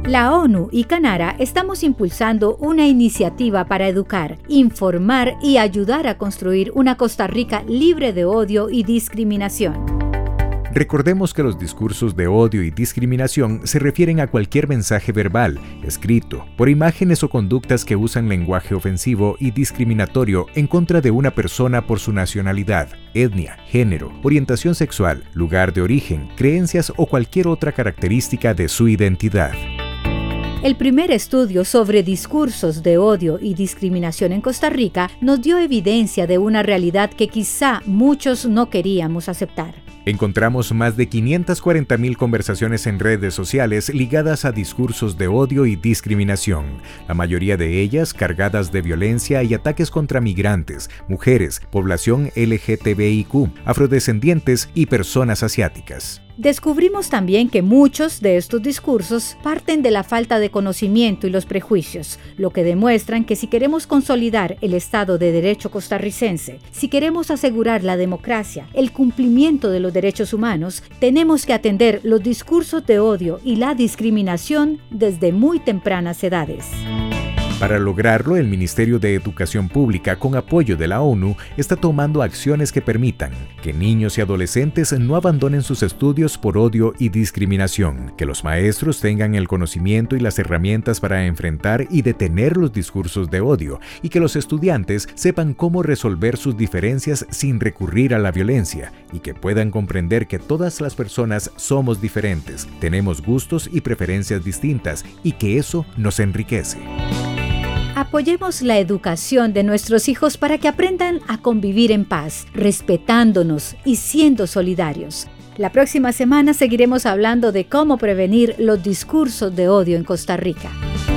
La ONU y Canara estamos impulsando una iniciativa para educar, informar y ayudar a construir una Costa Rica libre de odio y discriminación. Recordemos que los discursos de odio y discriminación se refieren a cualquier mensaje verbal, escrito, por imágenes o conductas que usan lenguaje ofensivo y discriminatorio en contra de una persona por su nacionalidad, etnia, género, orientación sexual, lugar de origen, creencias o cualquier otra característica de su identidad. El primer estudio sobre discursos de odio y discriminación en Costa Rica nos dio evidencia de una realidad que quizá muchos no queríamos aceptar. Encontramos más de 540,000 conversaciones en redes sociales ligadas a discursos de odio y discriminación, la mayoría de ellas cargadas de violencia y ataques contra migrantes, mujeres, población LGTBIQ, afrodescendientes y personas asiáticas. Descubrimos también que muchos de estos discursos parten de la falta de conocimiento y los prejuicios, lo que demuestran que si queremos consolidar el Estado de Derecho costarricense, si queremos asegurar la democracia, el cumplimiento de los derechos humanos, tenemos que atender los discursos de odio y la discriminación desde muy tempranas edades. Para lograrlo, el Ministerio de Educación Pública, con apoyo de la ONU, está tomando acciones que permitan que niños y adolescentes no abandonen sus estudios por odio y discriminación, que los maestros tengan el conocimiento y las herramientas para enfrentar y detener los discursos de odio, y que los estudiantes sepan cómo resolver sus diferencias sin recurrir a la violencia, y que puedan comprender que todas las personas somos diferentes, tenemos gustos y preferencias distintas, y que eso nos enriquece. Apoyemos la educación de nuestros hijos para que aprendan a convivir en paz, respetándonos y siendo solidarios. La próxima semana seguiremos hablando de cómo prevenir los discursos de odio en Costa Rica.